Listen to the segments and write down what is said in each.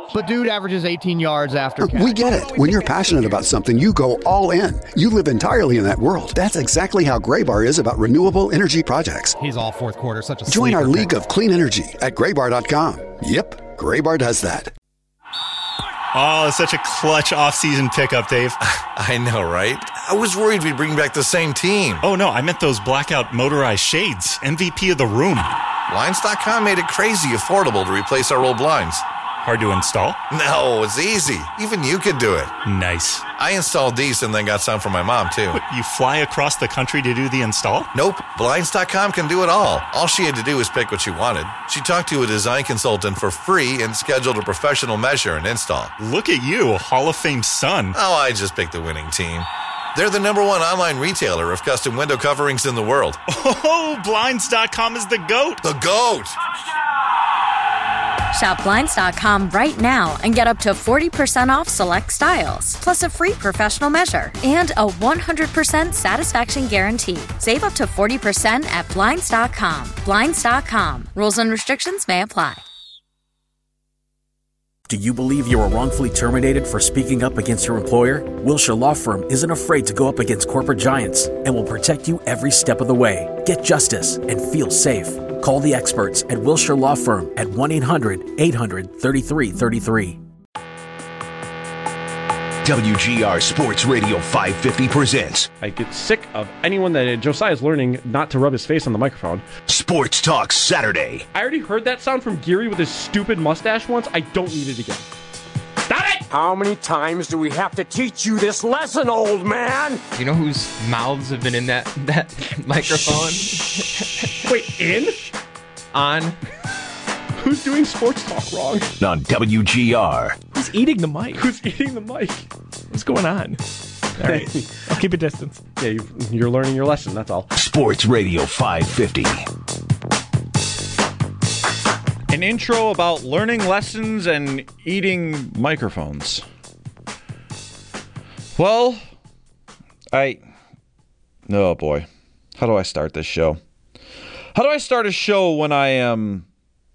But dude averages 18 yards after catch. We get it. When you're passionate about something, you go all in. You live entirely in that world. That's exactly how Graybar is about renewable energy projects. He's all fourth quarter, such a Join our sleeper league of clean energy at graybar.com. Yep, Graybar does that. Oh, such a clutch off-season pickup, Dave. I know, right? I was worried we'd bring back the same team. Oh, no, I meant those blackout motorized shades. MVP of the room. Blinds.com made it crazy affordable to replace our old blinds. Hard to install? No, it's easy. Even you could do it. Nice. I installed these and then got some for my mom, too. What, you fly across the country to do the install? Nope. Blinds.com can do it all. All she had to do was pick what she wanted. She talked to a design consultant for free and scheduled a professional measure and install. Look at you, Hall of Fame son. Oh, I just picked the winning team. They're the #1 online retailer of custom window coverings in the world. Oh, Blinds.com is the GOAT. The GOAT! Shop Blinds.com right now and get up to 40% off select styles, plus a free professional measure and a 100% satisfaction guarantee. Save up to 40% at Blinds.com. Blinds.com. Rules and restrictions may apply. Do you believe you were wrongfully terminated for speaking up against your employer? Wilshire Law Firm isn't afraid to go up against corporate giants and will protect you every step of the way. Get justice and feel safe. Call the experts at Wilshire Law Firm at 1-800-800-3333. WGR Sports Radio 550 presents. I get sick of anyone that Josiah's learning not to rub his face on the microphone. Sports Talk Saturday. I already heard that sound from Geary with his stupid mustache once. I don't need it again. Stop it! How many times do we have to teach you this lesson, old man? You know whose mouths have been in that microphone? Wait, in? On. Who's doing sports talk wrong? On WGR. Who's eating the mic? Who's eating the mic? What's going on? All right. I'll keep a distance. Yeah, you're learning your lesson, that's all. Sports Radio 550. An intro about learning lessons and eating microphones. Well, oh boy. How do I start this show? How do I start a show when I am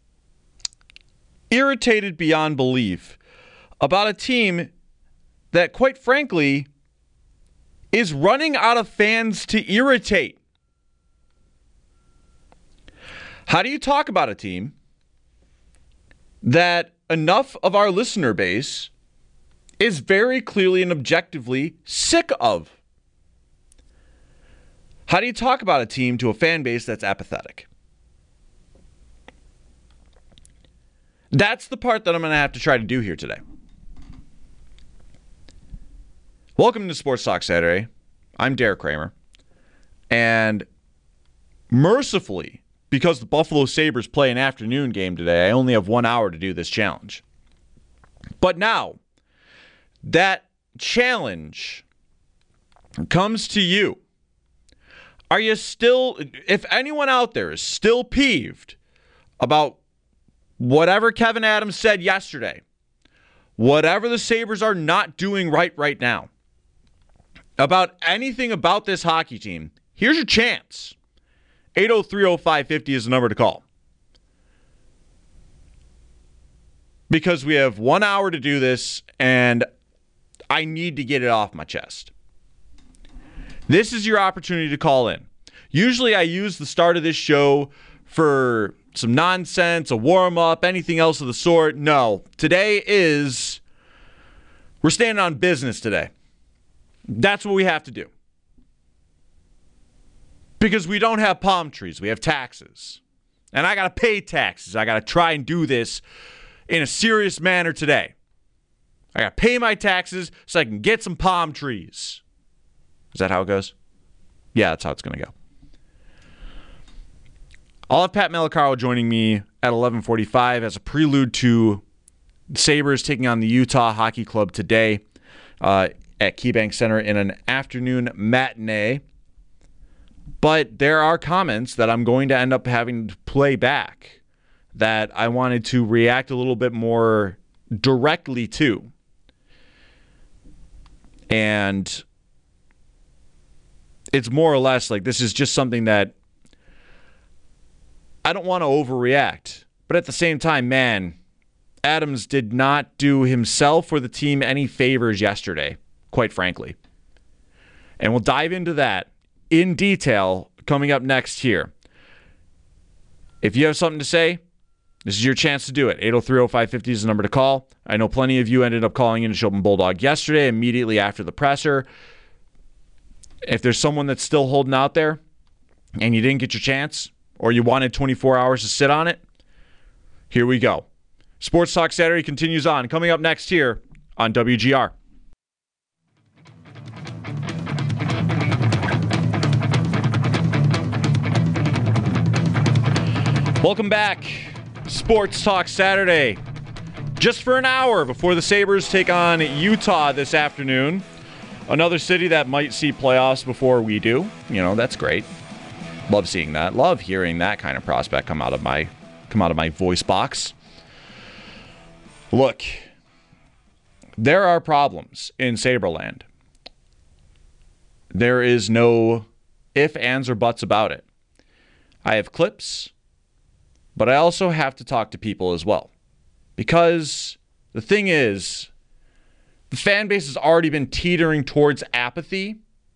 irritated beyond belief about a team that, quite frankly, is running out of fans to irritate? How do you talk about a team that enough of our listener base is very clearly and objectively sick of? How do you talk about a team to a fan base that's apathetic? That's the part that I'm going to have to try to do here today. Welcome to Sports Talk Saturday. I'm Derek Kramer. And mercifully, because the Buffalo Sabres play an afternoon game today, I only have 1 hour to do this challenge. But now, that challenge comes to you. Are you still, if anyone out there is still peeved about whatever Kevin Adams said yesterday, whatever the Sabres are not doing right now, about anything about this hockey team, here's your chance. 803-0550 is the number to call. Because we have 1 hour to do this, and I need to get it off my chest. This is your opportunity to call in. Usually I use the start of this show for some nonsense, a warm-up, anything else of the sort. No, today we're standing on business today. That's what we have to do. Because we don't have palm trees, we have taxes. And I got to pay taxes. I got to try and do this in a serious manner today. I got to pay my taxes so I can get some palm trees. Is that how it goes? Yeah, that's how it's going to go. I'll have Pat Malacaro joining me at 11:45 as a prelude to the Sabres taking on the Utah Hockey Club today at KeyBank Center in an afternoon matinee. But there are comments that I'm going to end up having to play back that I wanted to react a little bit more directly to. And it's more or less like this is just something that I don't want to overreact. But at the same time, man, Adams did not do himself or the team any favors yesterday, quite frankly. And we'll dive into that in detail coming up next here. If you have something to say, this is your chance to do it. 803-0550 is the number to call. I know plenty of you ended up calling in to Chopin Bulldog yesterday, immediately after the presser. If there's someone that's still holding out there and you didn't get your chance, or you wanted 24 hours to sit on it, here we go. Sports Talk Saturday continues on. Coming up next here on WGR. Welcome back. Sports Talk Saturday. Just for an hour before the Sabres take on Utah this afternoon. Another city that might see playoffs before we do. You know, that's great. Love seeing that. Love hearing that kind of prospect come out of my voice box. Look, there are problems in Saberland. There is no ifs, ands, or buts about it. I have clips, but I also have to talk to people as well. Because the thing is, the fan base has already been teetering towards apathy.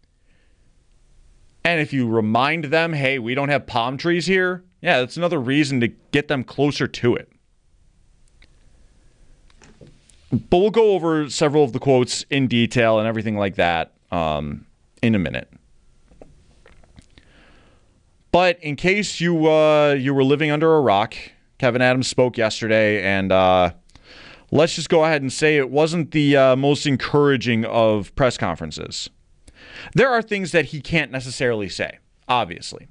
And if you remind them, hey, we don't have palm trees here, yeah, that's another reason to get them closer to it. But we'll go over several of the quotes in detail and everything like that in a minute. But in case you were living under a rock, Kevyn Adams spoke yesterday, and let's just go ahead and say it wasn't the most encouraging of press conferences. There are things that he can't necessarily say, obviously.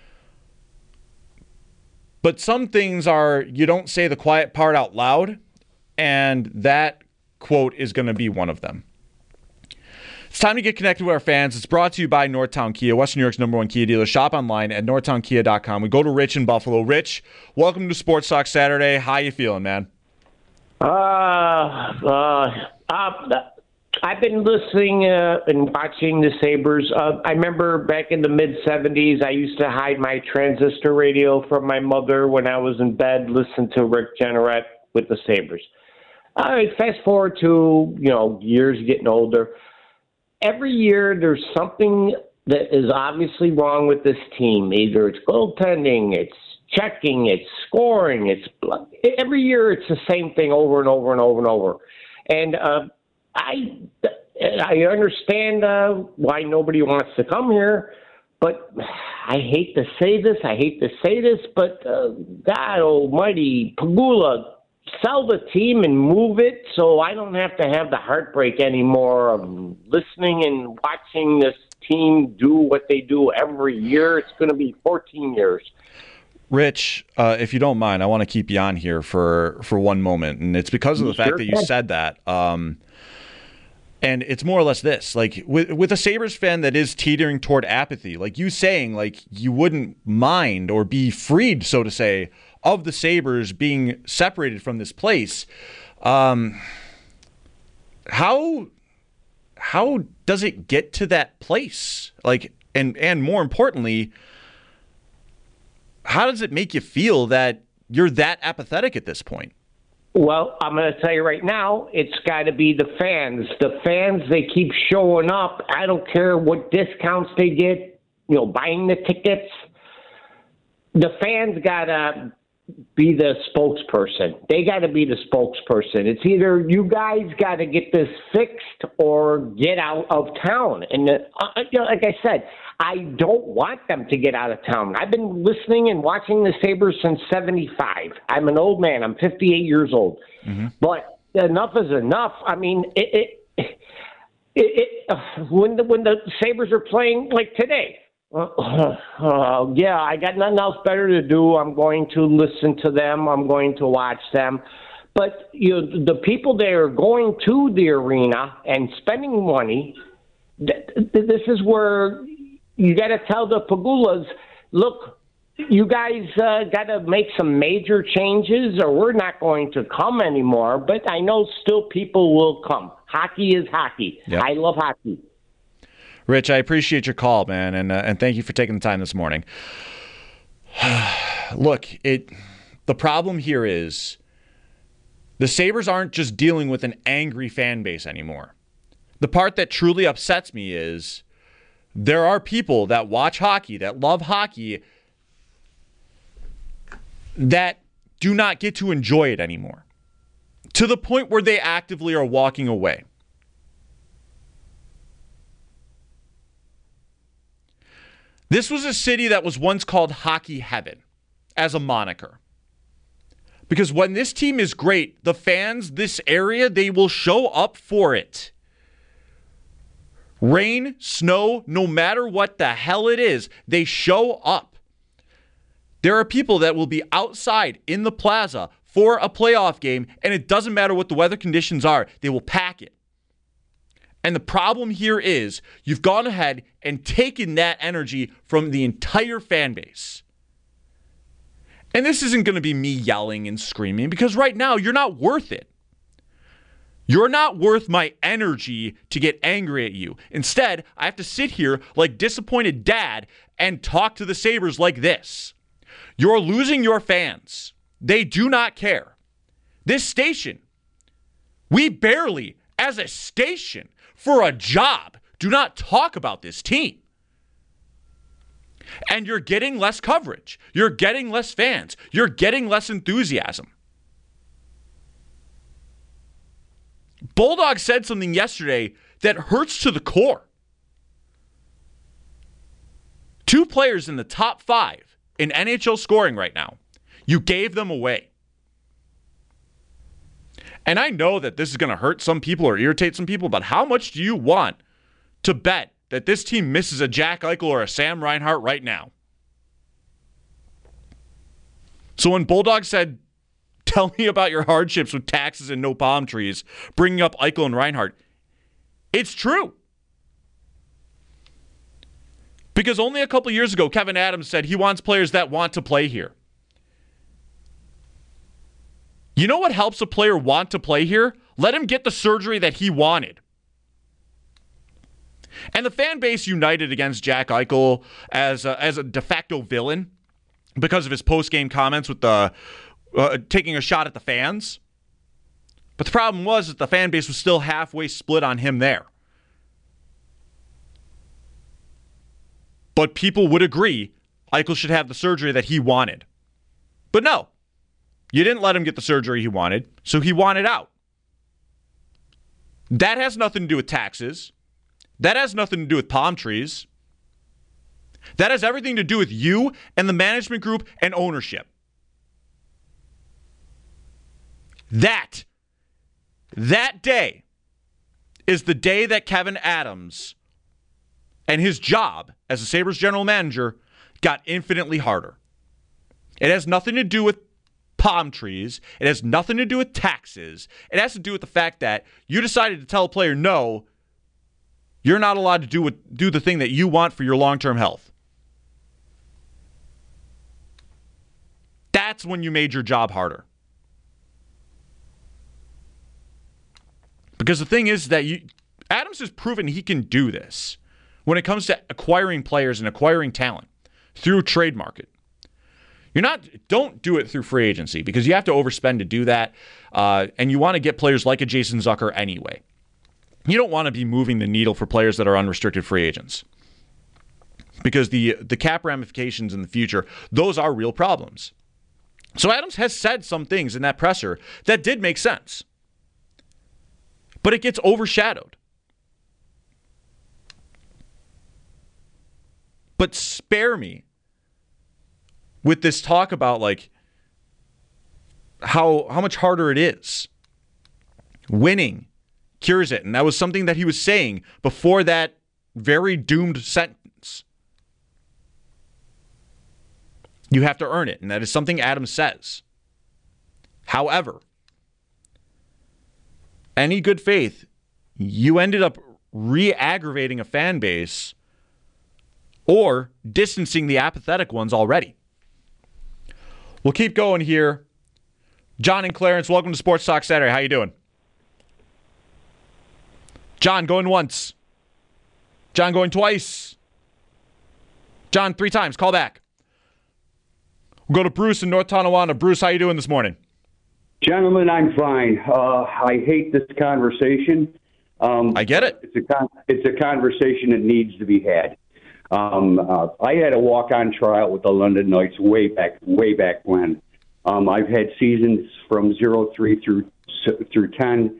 But some things are, you don't say the quiet part out loud, and that quote is going to be one of them. It's time to get connected with our fans. It's brought to you by Northtown Kia, Western New York's #1 Kia dealer. Shop online at northtownkia.com. We go to Rich in Buffalo. Rich, welcome to Sports Talk Saturday. How you feeling, man? I've been listening and watching the Sabres. I remember back in the mid-'70s, I used to hide my transistor radio from my mother when I was in bed, listen to Rick Jeanneret with the Sabres. Fast forward to, years getting older. Every year there's something that is obviously wrong with this team. Either it's goaltending, it's checking, it's scoring, every year it's the same thing over and over and over and over. And I understand why nobody wants to come here, but I hate to say this, but God almighty, Pegula, sell the team and move it so I don't have to have the heartbreak anymore of listening and watching this team do what they do every year. It's going to be 14 years. Rich, if you don't mind, I want to keep you on here for one moment, and it's because of the fact that you said that. And it's more or less this, like with a Sabres fan that is teetering toward apathy, like you saying, like you wouldn't mind or be freed, so to say, of the Sabres being separated from this place. How does it get to that place? Like, and more importantly, how does it make you feel that you're that apathetic at this point? Well, I'm going to tell you right now, it's got to be the fans. The fans, they keep showing up. I don't care what discounts they get, buying the tickets. The fans got to be the spokesperson. They got to be the spokesperson. It's either you guys got to get this fixed or get out of town. And like I said, I don't want them to get out of town. I've been listening and watching the Sabres since 75. I'm an old man. I'm 58 years old. Mm-hmm. But enough is enough. I mean, when the Sabres are playing like today, I got nothing else better to do. I'm going to listen to them. I'm going to watch them. But the people that are going to the arena and spending money, this is where you got to tell the Pegulas, look, you guys got to make some major changes or we're not going to come anymore. But I know still people will come. Hockey is hockey. Yep. I love hockey. Rich, I appreciate your call, man, and thank you for taking the time this morning. Look, the problem here is The Sabres aren't just dealing with an angry fan base anymore. The part that truly upsets me is there are people that watch hockey, that love hockey, that do not get to enjoy it anymore, to the point where they actively are walking away. This was a city that was once called Hockey Heaven as a moniker. Because when this team is great, the fans, this area, they will show up for it. Rain, snow, no matter what the hell it is, they show up. There are people that will be outside in the plaza for a playoff game, and it doesn't matter what the weather conditions are, they will pack it. And the problem here is you've gone ahead and taken that energy from the entire fan base. And this isn't going to be me yelling and screaming, because right now you're not worth it. You're not worth my energy to get angry at you. Instead, I have to sit here like disappointed dad and talk to the Sabres like this. You're losing your fans. They do not care. This station, we barely, as a station, for a job, do not talk about this team. And you're getting less coverage. You're getting less fans. You're getting less enthusiasm. Bulldog said something yesterday that hurts to the core. 2 players in the top 5 in NHL scoring right now. You gave them away. And I know that this is going to hurt some people or irritate some people, but how much do you want to bet that this team misses a Jack Eichel or a Sam Reinhart right now? So when Bulldog said, tell me about your hardships with taxes and no palm trees, bringing up Eichel and Reinhart, it's true. Because only a couple years ago, Kevin Adams said he wants players that want to play here. You know what helps a player want to play here? Let him get the surgery that he wanted. And the fan base united against Jack Eichel as a de facto villain because of his post-game comments with the taking a shot at the fans. But the problem was that the fan base was still halfway split on him there. But people would agree Eichel should have the surgery that he wanted. But no. You didn't let him get the surgery he wanted, so he wanted out. That has nothing to do with taxes. That has nothing to do with palm trees. That has everything to do with you and the management group and ownership. That day is the day that Kevin Adams and his job as a Sabres general manager got infinitely harder. It has nothing to do with palm trees. It has nothing to do with taxes. It has to do with the fact that you decided to tell a player, no, you're not allowed to do the thing that you want for your long-term health. That's when you made your job harder. Because the thing is that Adams has proven he can do this when it comes to acquiring players and acquiring talent through trade market. Don't do it through free agency because you have to overspend to do that. And you want to get players like a Jason Zucker anyway. You don't want to be moving the needle for players that are unrestricted free agents. Because the cap ramifications in the future, those are real problems. So Adams has said some things in that presser that did make sense. But it gets overshadowed. But spare me with this talk about like how much harder it is. Winning cures it. And that was something that he was saying before that very doomed sentence. You have to earn it. And that is something Adams says. However, any good faith, you ended up re-aggravating a fan base or distancing the apathetic ones already. We'll keep going here. John and Clarence, welcome to Sports Talk Saturday. How you doing? John going once. John going twice. John 3 times. Call back. We'll go to Bruce in North Tonawanda. Bruce, how you doing this morning? Gentlemen, I'm fine. I hate this conversation. I get it. It's a conversation that needs to be had. I had a walk-on tryout with the London Knights way back when. I've had seasons from 03 through 10.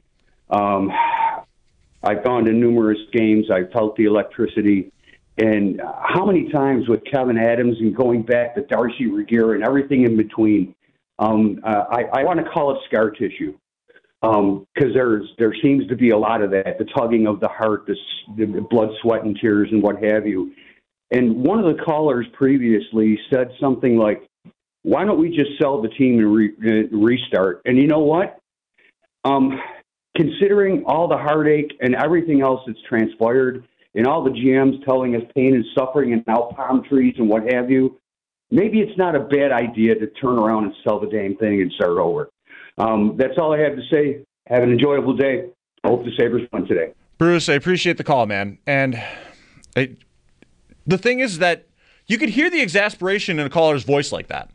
I've gone to numerous games. I've felt the electricity. And how many times with Kevin Adams and going back to Darcy Regier and everything in between, I want to call it scar tissue. Because there seems to be a lot of that, the tugging of the heart, the blood, sweat, and tears, and what have you. And one of the callers previously said something like, why don't we just sell the team and restart? And you know what? Considering all the heartache and everything else that's transpired and all the GMs telling us pain and suffering and now palm trees and what have you, maybe it's not a bad idea to turn around and sell the damn thing and start over. That's all I have to say. Have an enjoyable day. I hope the Sabres win today. Bruce, I appreciate the call, man. And the thing is that you could hear the exasperation in a caller's voice like that.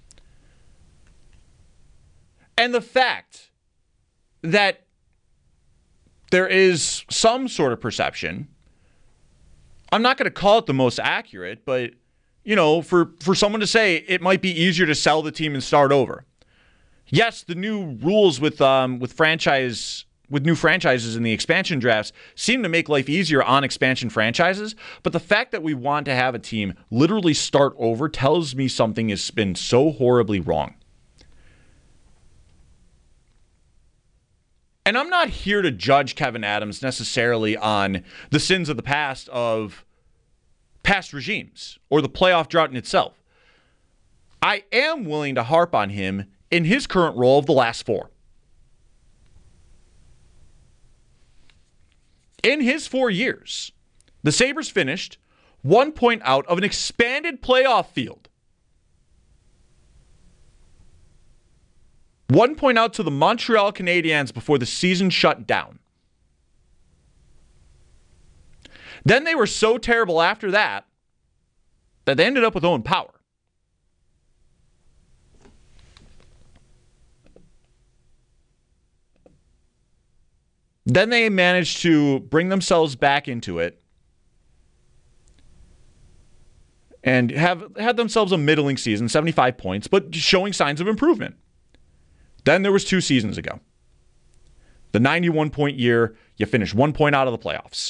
And the fact that there is some sort of perception, I'm not going to call it the most accurate, but, for someone to say it might be easier to sell the team and start over. Yes, the new rules with new franchises in the expansion drafts seem to make life easier on expansion franchises, but the fact that we want to have a team literally start over tells me something has been so horribly wrong. And I'm not here to judge Kevin Adams necessarily on the sins of the past of past regimes or the playoff drought in itself. I am willing to harp on him in his current role of the last four. In his 4 years, the Sabres finished 1 point out of an expanded playoff field. 1 point out to the Montreal Canadiens before the season shut down. Then they were so terrible after that they ended up with Owen Power. Then they managed to bring themselves back into it and had themselves a middling season, 75 points, but showing signs of improvement. Then there was 2 seasons ago. The 91-point year, you finished 1 point out of the playoffs.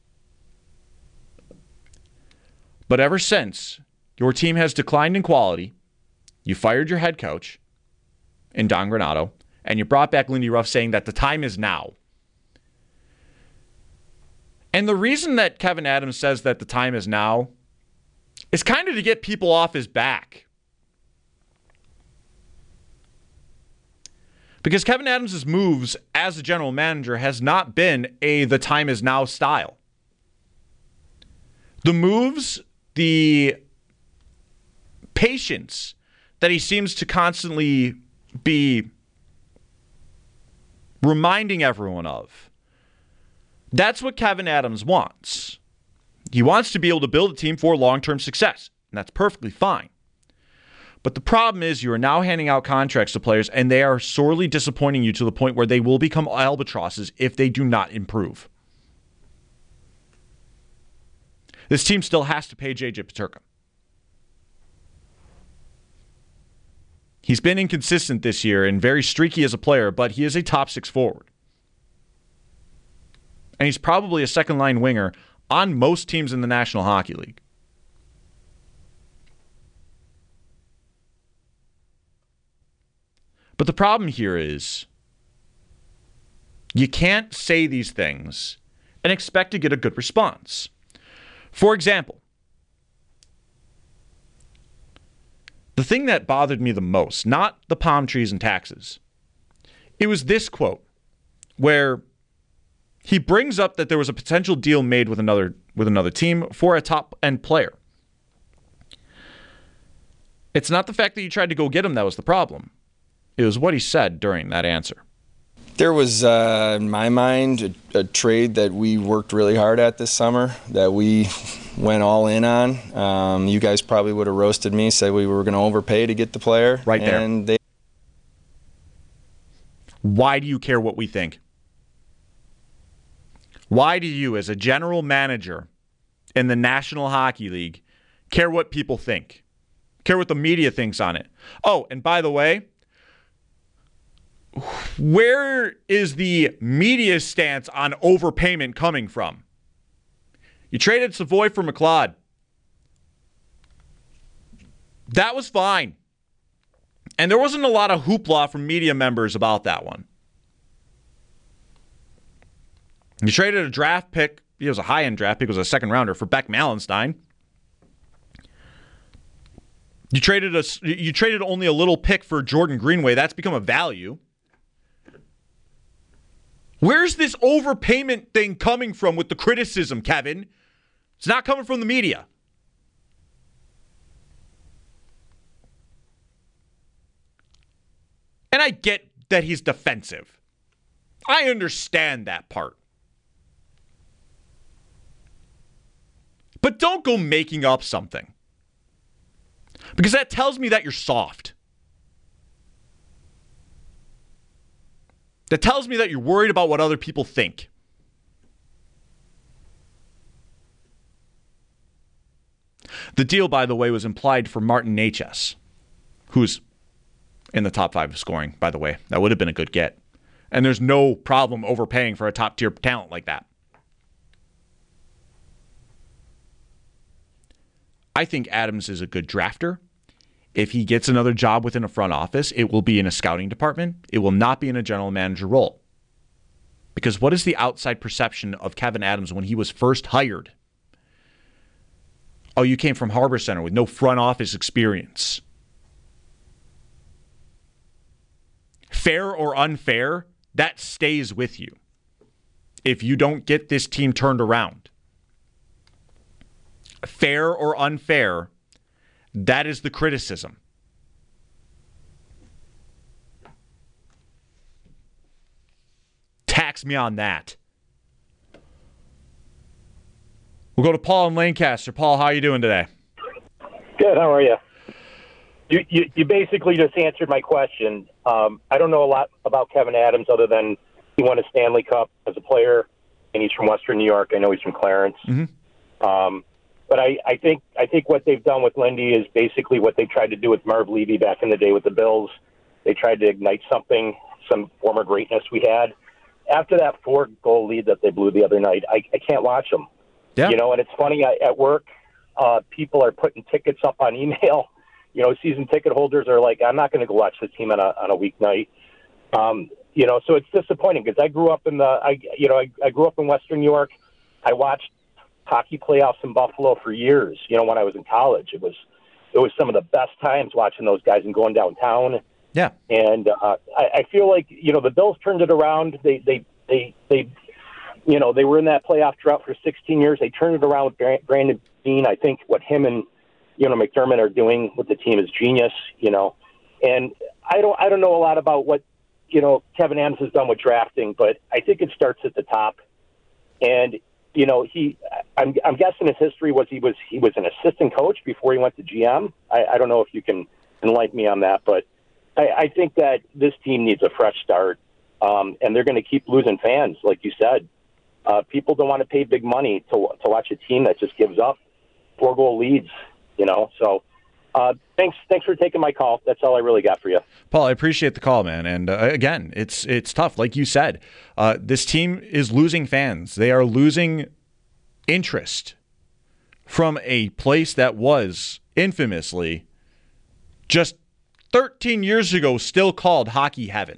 But ever since, your team has declined in quality. You fired your head coach in Don Granato, and you brought back Lindy Ruff saying that the time is now. And the reason that Kevin Adams says that the time is now is kind of to get people off his back. Because Kevin Adams' moves as a general manager has not been the time is now style. The moves, the patience that he seems to constantly be reminding everyone of, that's what Kevin Adams wants. He wants to be able to build a team for long-term success, and that's perfectly fine. But the problem is you are now handing out contracts to players, and they are sorely disappointing you to the point where they will become albatrosses if they do not improve. This team still has to pay J.J. Peterka. He's been inconsistent this year and very streaky as a player, but he is a top 6 forward. And he's probably a second-line winger on most teams in the National Hockey League. But the problem here is you can't say these things and expect to get a good response. For example, the thing that bothered me the most, not the palm trees and taxes, it was this quote where he brings up that there was a potential deal made with another team for a top-end player. It's not the fact that you tried to go get him that was the problem. It was what he said during that answer. There was, in my mind, a trade that we worked really hard at this summer that we went all in on. You guys probably would have roasted me, said we were going to overpay to get the player. Right there. And they Why do you care what we think? Why do you, as a general manager in the National Hockey League, care what people think? Care what the media thinks on it? Oh, and by the way, where is the media stance on overpayment coming from? You traded Savoy for McLeod. That was fine. And there wasn't a lot of hoopla from media members about that one. You traded a draft pick. It was a high-end draft pick. It was a second rounder for Beck Malenstein. You traded only a little pick for Jordan Greenway. That's become a value. Where's this overpayment thing coming from with the criticism, Kevin? It's not coming from the media. And I get that he's defensive. I understand that part. But don't go making up something. Because that tells me that you're soft. That tells me that you're worried about what other people think. The deal, by the way, was implied for Martin Necas, who's in the top 5 of scoring, by the way. That would have been a good get. And there's no problem overpaying for a top-tier talent like that. I think Adams is a good drafter. If he gets another job within a front office, it will be in a scouting department. It will not be in a general manager role. Because what is the outside perception of Kevin Adams when he was first hired? Oh, you came from Harbor Center with no front office experience. Fair or unfair, that stays with you if you don't get this team turned around. Fair or unfair, that is the criticism. Tax me on that. We'll go to Paul in Lancaster. Paul, how are you doing today? Good. How are you? You basically just answered my question. I don't know a lot about Kevin Adams other than he won a Stanley Cup as a player, and he's from Western New York. I know he's from Clarence. Mm-hmm. But I think what they've done with Lindy is basically what they tried to do with Marv Levy back in the day with the Bills. They tried to ignite something, some former greatness we had. After that 4-goal lead that they blew the other night, I can't watch them. Yeah. You know, and it's funny, at work, people are putting tickets up on email. You know, season ticket holders are like, I'm not going to go watch this team on a weeknight. You know, so it's disappointing because I grew up in I grew up in Western New York. I watched hockey playoffs in Buffalo for years. You know, when I was in college, it was some of the best times watching those guys and going downtown. Yeah. And I feel like, you know, the Bills turned it around. They you know, they were in that playoff drought for 16 years. They turned it around with Brandon Beane. I think what him and, you know, McDermott are doing with the team is genius, you know. And I don't know a lot about what, you know, Kevin Adams has done with drafting, but I think it starts at the top. And, you know, I'm guessing his history was he was an assistant coach before he went to GM. I don't know if you can enlighten me on that, but I think that this team needs a fresh start, and they're going to keep losing fans, like you said. People don't want to pay big money to watch a team that just gives up 4-goal leads, you know. So thanks for taking my call. That's all I really got for you. Paul, I appreciate the call, man. And again, it's tough. Like you said, this team is losing fans. They are losing interest from a place that was infamously just 13 years ago still called hockey heaven.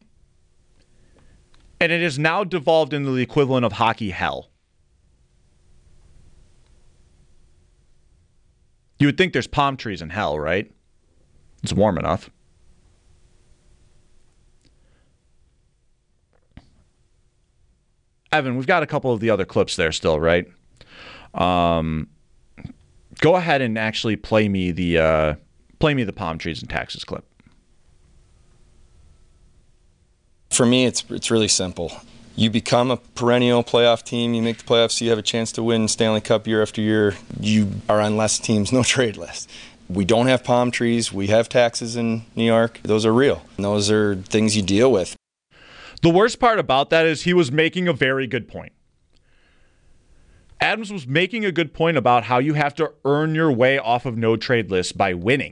And it has now devolved into the equivalent of hockey hell. You would think there's palm trees in hell, right? It's warm enough. Evan, we've got a couple of the other clips there still, right? Go ahead and actually play me the palm trees in Texas clip. For me, it's really simple. You become a perennial playoff team. You make the playoffs. You have a chance to win Stanley Cup year after year. You are on less teams, no trade list. We don't have palm trees. We have taxes in New York. Those are real. And those are things you deal with. The worst part about that is he was making a very good point. Adams was making a good point about how you have to earn your way off of no-trade lists by winning.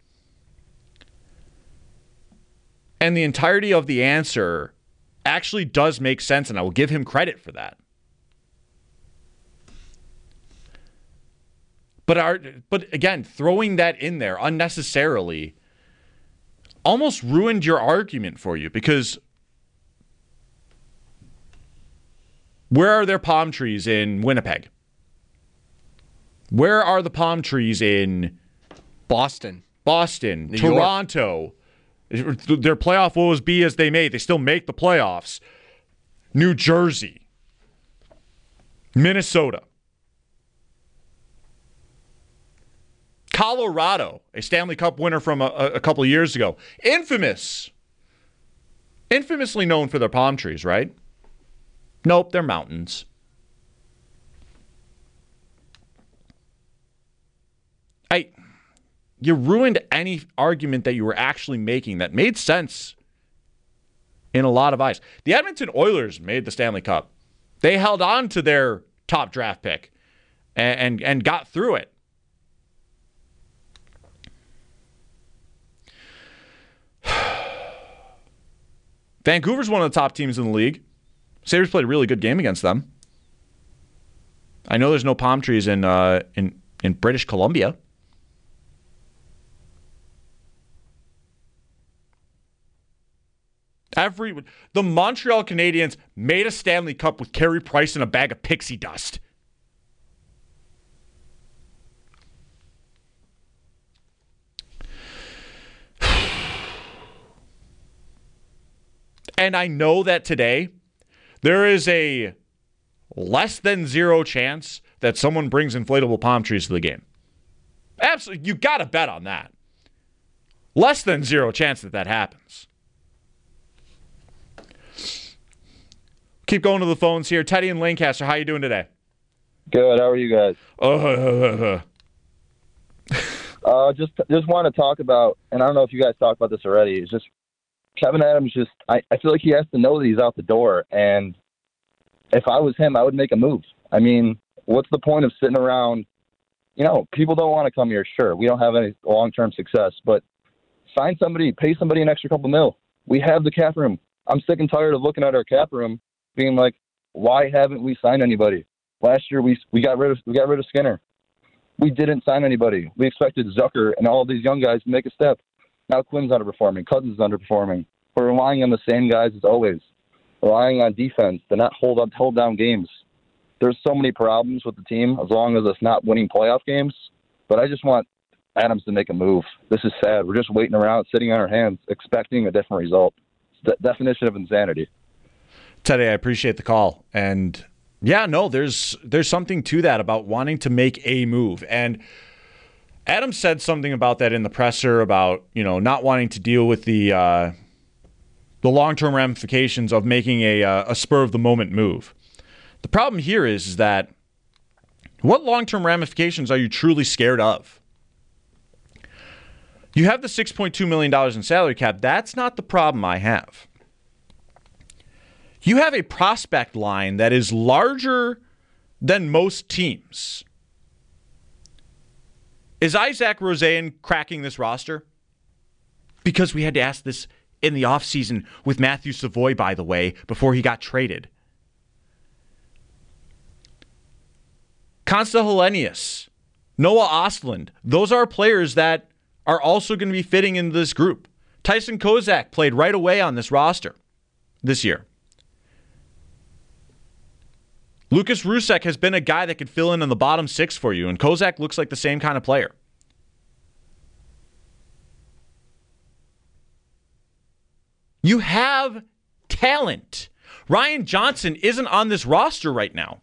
And the entirety of the answer actually does make sense, and I will give him credit for that. But again, throwing that in there unnecessarily almost ruined your argument for you, because where are there palm trees in Winnipeg? Where are the palm trees in Boston, New Toronto? York. Their playoff woes be as they may. They still make the playoffs. New Jersey. Minnesota. Colorado, a Stanley Cup winner from a couple of years ago. Infamously known for their palm trees, right? Nope, they're mountains. You ruined any argument that you were actually making that made sense in a lot of eyes. The Edmonton Oilers made the Stanley Cup. They held on to their top draft pick and got through it. Vancouver's one of the top teams in the league. Sabres played a really good game against them. I know there's no palm trees in British Columbia. The Montreal Canadiens made a Stanley Cup with Carey Price and a bag of pixie dust. And I know that today there is a less than zero chance that someone brings inflatable palm trees to the game. Absolutely. You got to bet on that. Less than zero chance that happens. Keep going to the phones here. Teddy in Lancaster, how you doing today? Good. How are you guys? Just want to talk about, and I don't know if you guys talked about this already, it's just Kevin Adams I feel like he has to know that he's out the door, and if I was him, I would make a move. I mean, what's the point of sitting around? You know, people don't want to come here, sure. We don't have any long-term success, but sign somebody, pay somebody an extra couple mil. We have the cap room. I'm sick and tired of looking at our cap room being like, why haven't we signed anybody? Last year we got rid of Skinner. We didn't sign anybody. We expected Zucker and all these young guys to make a step. Now Quinn's underperforming. Cousins is underperforming. We're relying on the same guys as always. Relying on defense to not hold down games. There's so many problems with the team as long as it's not winning playoff games. But I just want Adams to make a move. This is sad. We're just waiting around, sitting on our hands, expecting a different result. It's the definition of insanity. Teddy, I appreciate the call. And yeah, no, there's something to that about wanting to make a move. And Adams said something about that in the presser about, not wanting to deal with the long-term ramifications of making a spur-of-the-moment move. The problem here is that what long-term ramifications are you truly scared of? You have the $6.2 million in salary cap. That's not the problem I have. You have a prospect line that is larger than most teams. Is Isaac Rosen cracking this roster? Because we had to ask this in the offseason with Matthew Savoy, by the way, before he got traded. Konsta Helenius, Noah Ostlund, those are players that are also going to be fitting into this group. Tyson Kozak played right away on this roster this year. Lucas Rusek has been a guy that could fill in the bottom six for you, and Kozak looks like the same kind of player. You have talent. Ryan Johnson isn't on this roster right now.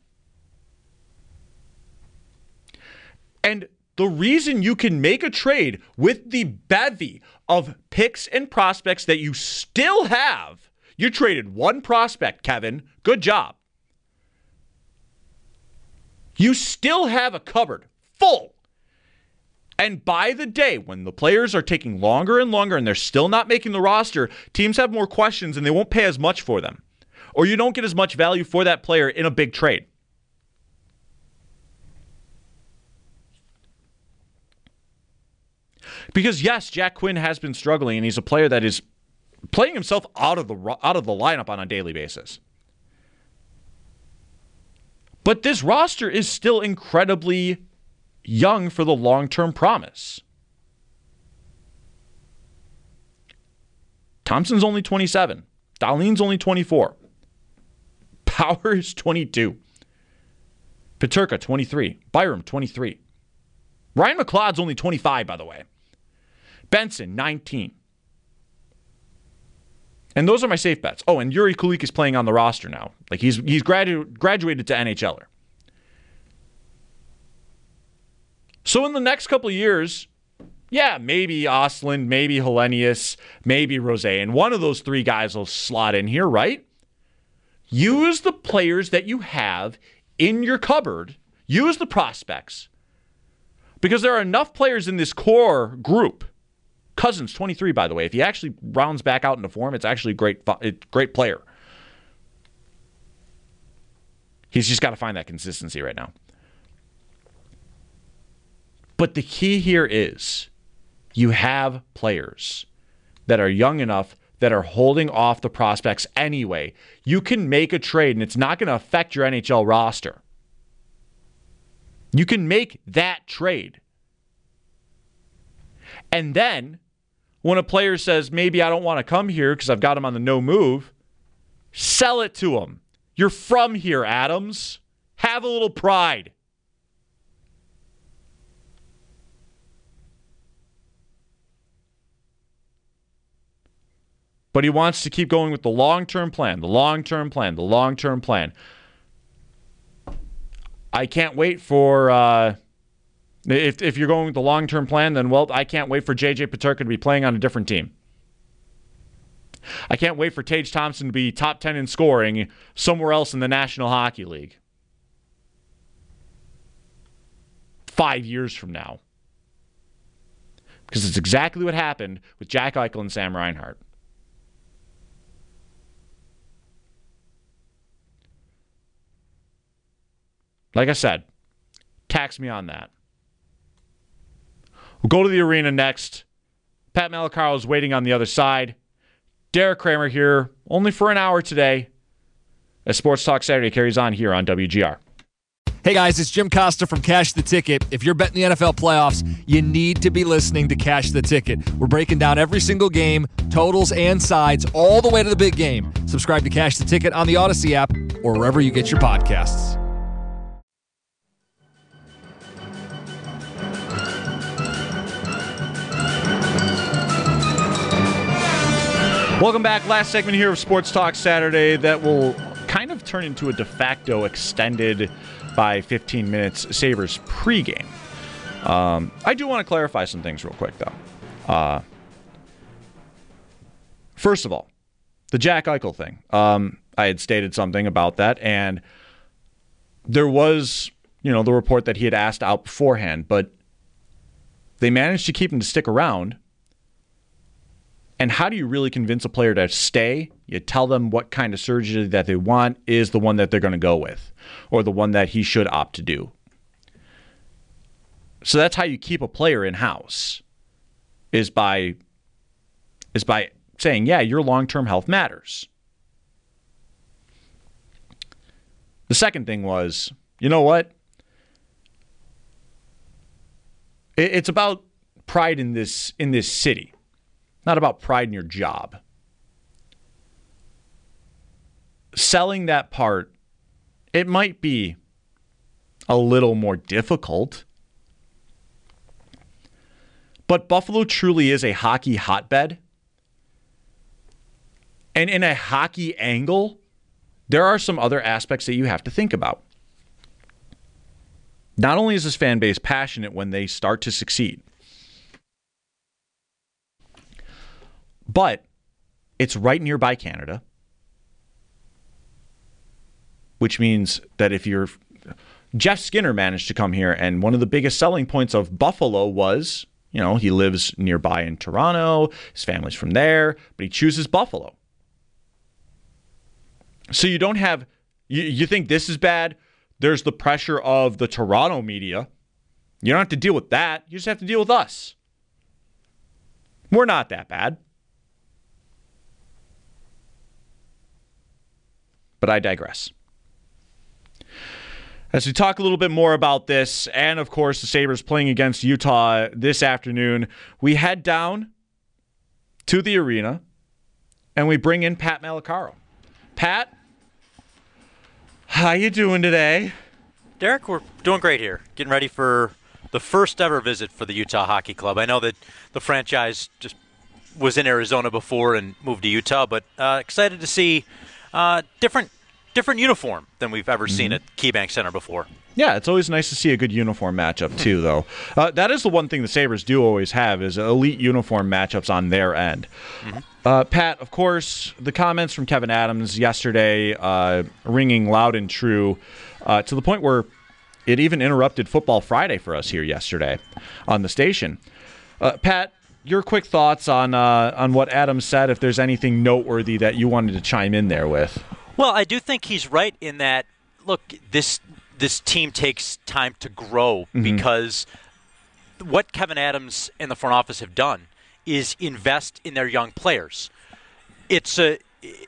And the reason you can make a trade with the bevy of picks and prospects that you still have, you traded one prospect, Kevin. Good job. You still have a cupboard full And by the day, when the players are taking longer and longer and they're still not making the roster, teams have more questions and they won't pay as much for them. Or you don't get as much value for that player in a big trade. Because yes, Jack Quinn has been struggling, and he's a player that is playing himself out of the lineup on a daily basis. But this roster is still incredibly young for the long-term promise. Thompson's only 27. Dahlin's only 24. Power is 22. Peterka, 23. Byram, 23. Ryan McLeod's only 25, by the way. Benson, 19. And those are my safe bets. Oh, and Yuri Kulik is playing on the roster now. Like he's graduated to NHLer. So in the next couple of years, yeah, maybe Ostlund, maybe Hellenius, maybe Rose, and one of those three guys will slot in here, right? Use the players that you have in your cupboard. Use the prospects. Because there are enough players in this core group. Cousins, 23, by the way. If he actually rounds back out into form, it's actually a great player. He's just got to find that consistency right now. But the key here is you have players that are young enough that are holding off the prospects anyway. You can make a trade, and it's not going to affect your NHL roster. You can make that trade. And then, when a player says, maybe I don't want to come here because I've got him on the no move, sell it to him. You're from here, Adams. Have a little pride. But he wants to keep going with the long-term plan, the long-term plan, the long-term plan. I can't wait for, if you're going with the long-term plan, then, well, I can't wait for J.J. Peterka to be playing on a different team. I can't wait for Tage Thompson to be top 10 in scoring somewhere else in the National Hockey League 5 years from now. Because it's exactly what happened with Jack Eichel and Sam Reinhart. Like I said, tax me on that. We'll go to the arena next. Pat Malacaro is waiting on the other side. Derek Kramer here, only for an hour today, as Sports Talk Saturday carries on here on WGR. Hey guys, it's Jim Costa from Cash the Ticket. If you're betting the NFL playoffs, you need to be listening to Cash the Ticket. We're breaking down every single game, totals and sides, all the way to the big game. Subscribe to Cash the Ticket on the Odyssey app or wherever you get your podcasts. Welcome back. Last segment here of Sports Talk Saturday that will kind of turn into a de facto extended by 15 minutes Sabres pregame. I do want to clarify some things real quick, though. First of all, the Jack Eichel thing. I had stated something about that, and there was, the report that he had asked out beforehand, but they managed to keep him to stick around. And how do you really convince a player to stay? You tell them what kind of surgery that they want is the one that they're going to go with, or the one that he should opt to do. So that's how you keep a player in-house, is by saying, yeah, your long-term health matters. The second thing was, you know what? It's about pride in this city. Not about pride in your job. Selling that part, it might be a little more difficult. But Buffalo truly is a hockey hotbed. And in a hockey angle, there are some other aspects that you have to think about. Not only is this fan base passionate when they start to succeed, but it's right nearby Canada, which means that if you're Jeff Skinner managed to come here, and one of the biggest selling points of Buffalo was, he lives nearby in Toronto, his family's from there, but he chooses Buffalo. So you don't have, you think this is bad? There's the pressure of the Toronto media. You don't have to deal with that. You just have to deal with us. We're not that bad. But I digress. As we talk a little bit more about this, and of course the Sabres playing against Utah this afternoon, we head down to the arena and we bring in Pat Malacaro. Pat, how you doing today? Derek, we're doing great here. Getting ready for the first ever visit for the Utah Hockey Club. I know that the franchise just was in Arizona before and moved to Utah, but excited to see different uniform than we've ever seen at KeyBank Center before. Yeah, it's always nice to see a good uniform matchup too, though. That is the one thing the Sabres do always have is elite uniform matchups on their end. Pat, of course, the comments from Kevyn Adams yesterday ringing loud and true to the point where it even interrupted Football Friday for us here yesterday on the station. Pat, your quick thoughts on what Adams said, if there's anything noteworthy that you wanted to chime in there with. Well, I do think he's right in that, look, this team takes time to grow because what Kevyn Adams and the front office have done is invest in their young players. Two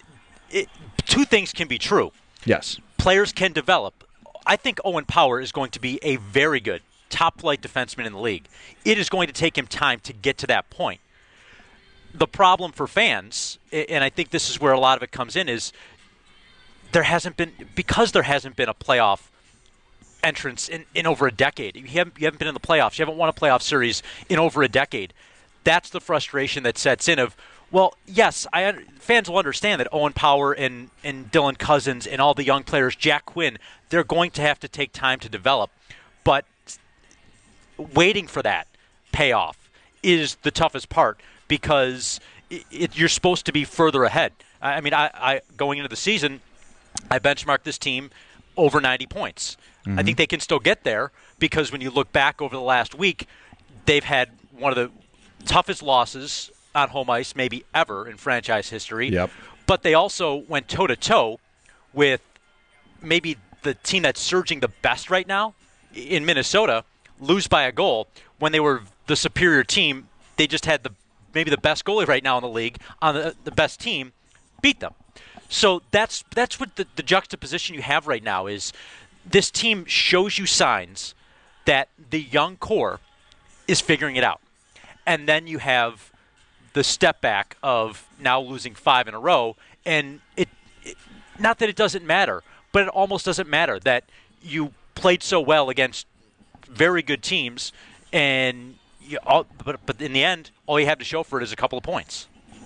things can be true. Yes. Players can develop. I think Owen Power is going to be a very good top-flight defenseman in the league. It is going to take him time to get to that point. The problem for fans, and I think this is where a lot of it comes in, is there hasn't been a playoff entrance in over a decade. You haven't been in the playoffs. You haven't won a playoff series in over a decade. That's the frustration that sets in of, well, yes, fans will understand that Owen Power and Dylan Cousins and all the young players, Jack Quinn, they're going to have to take time to develop. But waiting for that payoff is the toughest part because you're supposed to be further ahead. I mean, I going into the season, I benchmarked this team over 90 points. I think they can still get there because when you look back over the last week, they've had one of the toughest losses on home ice maybe ever in franchise history. Yep. But they also went toe-to-toe with maybe the team that's surging the best right now in Minnesota, lose by a goal. When they were the superior team, they just had maybe the best goalie right now in the league on the best team, beat them. So that's what the juxtaposition you have right now is this team shows you signs that the young core is figuring it out. And then you have the step back of now losing 5 in a row. And it not that it doesn't matter, but it almost doesn't matter that you played so well against very good teams. And but in the end, all you have to show for it is a couple of points.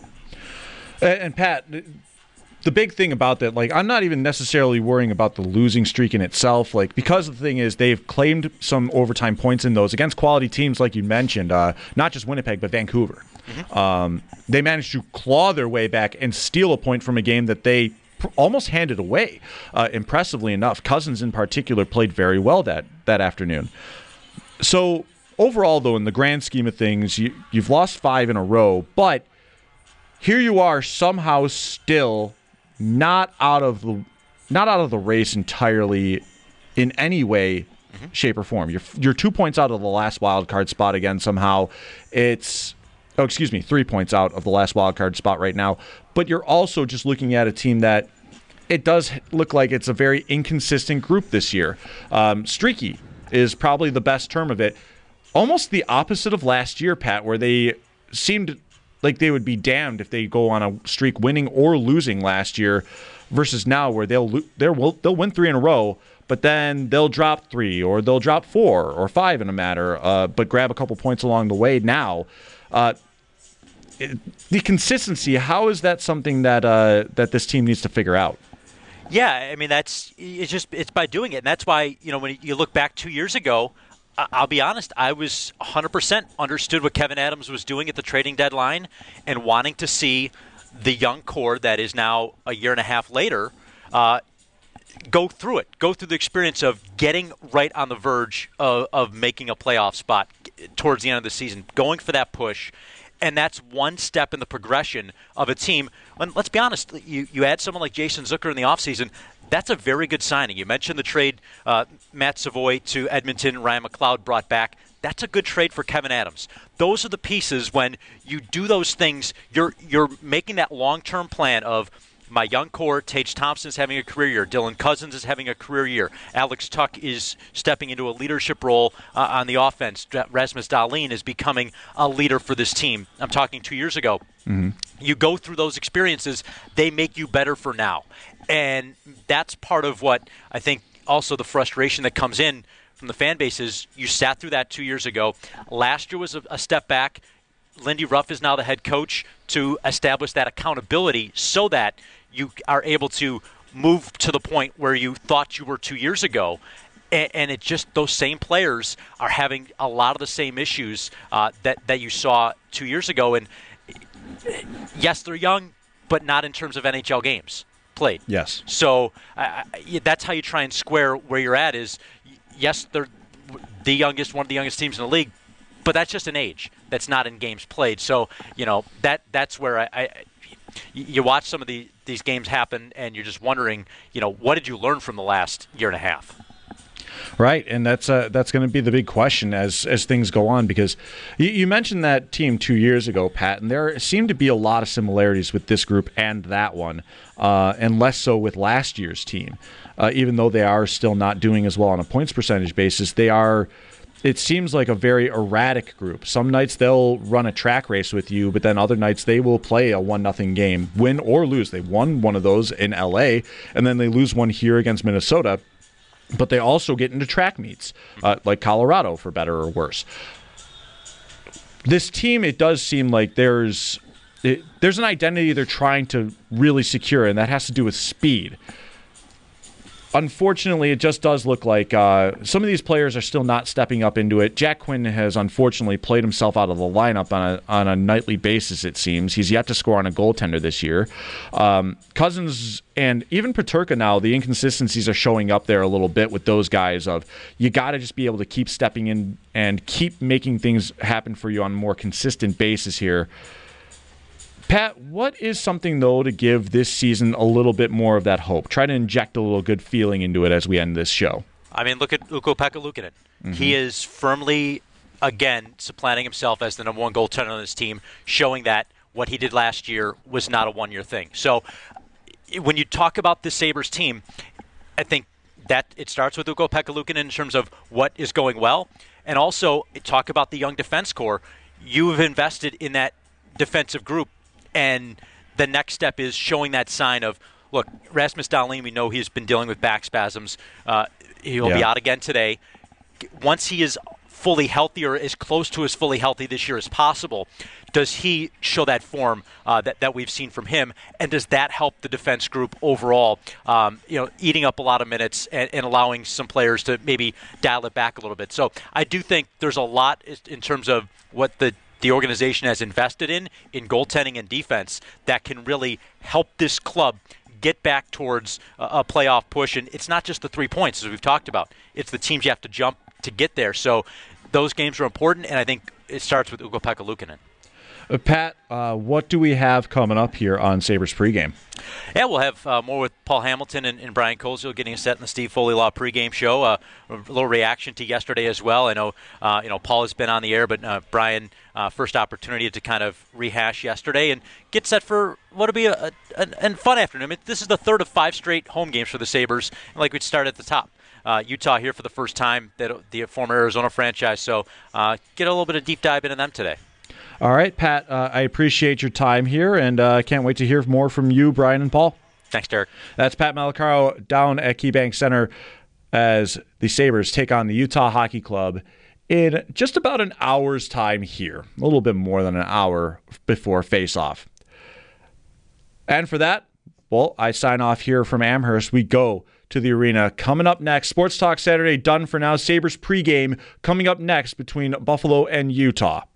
And Pat, the big thing about that, I'm not even necessarily worrying about the losing streak in itself, because the thing is they've claimed some overtime points in those against quality teams, like you mentioned, not just Winnipeg, but Vancouver. They managed to claw their way back and steal a point from a game that they almost handed away, impressively enough. Cousins, in particular, played very well that afternoon. So overall, though, in the grand scheme of things, you've lost 5 in a row, but here you are somehow still not out of the race entirely in any way, shape, or form. You're 2 points out of the last wild card spot again somehow. 3 points out of the last wild card spot right now. But you're also just looking at a team that it does look like it's a very inconsistent group this year. Streaky is probably the best term of it. Almost the opposite of last year, Pat, where they seemed like they would be damned if they go on a streak winning or losing last year versus now where they'll win 3 in a row, but then they'll drop 3 or they'll drop 4 or 5 in a matter, but grab a couple points along the way now. The consistency, how is that something that this team needs to figure out? Yeah, I mean, it's by doing it. And that's why, when you look back 2 years ago, I'll be honest, I was 100% understood what Kevyn Adams was doing at the trading deadline and wanting to see the young core that is now a year and a half later go through it. Go through the experience of getting right on the verge of making a playoff spot towards the end of the season, going for that push. And that's one step in the progression of a team. And let's be honest, you add someone like Jason Zucker in the offseason, that's a very good signing. You mentioned the trade Matt Savoy to Edmonton, Ryan McLeod brought back. That's a good trade for Kevyn Adams. Those are the pieces when you do those things, you're making that long-term plan of my young core. Tage Thompson is having a career year. Dylan Cousins is having a career year. Alex Tuck is stepping into a leadership role on the offense. Rasmus Dahlin is becoming a leader for this team. I'm talking 2 years ago. Mm-hmm. You go through those experiences, they make you better for now. And that's part of what I think also the frustration that comes in from the fan base is you sat through that 2 years ago. Last year was a step back. Lindy Ruff is now the head coach to establish that accountability so that you are able to move to the point where you thought you were 2 years ago. And it just those same players are having a lot of the same issues that you saw 2 years ago. And yes, they're young, but not in terms of NHL games played. Yes. So that's how you try and square where you're at is, yes, they're one of the youngest teams in the league, but that's just an age. That's not in games played. So, that's where you watch some of these games happen, and you're just wondering, what did you learn from the last year and a half? Right, and that's going to be the big question as things go on, because you mentioned that team 2 years ago, Pat, and there seem to be a lot of similarities with this group and that one, and less so with last year's team. Even though they are still not doing as well on a points percentage basis, they are. It seems like a very erratic group. Some nights they'll run a track race with you, but then other nights they will play a 1-0 game, win or lose. They won one of those in LA, and then they lose one here against Minnesota. But they also get into track meets, like Colorado, for better or worse. This team, it does seem like there's an identity they're trying to really secure, and that has to do with speed. Unfortunately, it just does look like some of these players are still not stepping up into it. Jack Quinn has unfortunately played himself out of the lineup on a nightly basis, it seems. He's yet to score on a goaltender this year. Cousins and even Peterka now, the inconsistencies are showing up there a little bit with those guys of you got to just be able to keep stepping in and keep making things happen for you on a more consistent basis here. Pat, what is something, though, to give this season a little bit more of that hope? Try to inject a little good feeling into it as we end this show. I mean, look at Ukko-Pekka Luukkonen. Mm-hmm. He is firmly, again, supplanting himself as the number one goaltender on this team, showing that what he did last year was not a one-year thing. So when you talk about the Sabres team, I think that it starts with Ukko-Pekka Luukkonen in terms of what is going well, and also talk about the young defense core. You have invested in that defensive group. And the next step is showing that sign of, look, Rasmus Dahlin, we know he's been dealing with back spasms. He'll be out again today. Once he is fully healthy or as close to as fully healthy this year as possible, does he show that form that we've seen from him? And does that help the defense group overall, eating up a lot of minutes and allowing some players to maybe dial it back a little bit? So I do think there's a lot in terms of what the organization has invested in goaltending and defense that can really help this club get back towards a playoff push. And it's not just the 3 points, as we've talked about. It's the teams you have to jump to get there. So those games are important, and I think it starts with Ukko-Pekka Luukkonen. Pat, what do we have coming up here on Sabres pregame? Yeah, we'll have more with Paul Hamilton and Brian Koziel getting us set in the Steve Foley Law pregame show. A little reaction to yesterday as well. I know, Paul has been on the air, but Brian, first opportunity to kind of rehash yesterday and get set for what will be a fun afternoon. I mean, this is the third of 5 straight home games for the Sabres, and like we'd start at the top. Utah here for the first time, the former Arizona franchise. So get a little bit of deep dive into them today. All right, Pat, I appreciate your time here, and I can't wait to hear more from you, Brian, and Paul. Thanks, Derek. That's Pat Malacaro down at KeyBank Center as the Sabres take on the Utah Hockey Club in just about an hour's time here, a little bit more than an hour before face-off. And for that, well, I sign off here from Amherst. We go to the arena. Coming up next, Sports Talk Saturday done for now. Sabres pregame coming up next between Buffalo and Utah.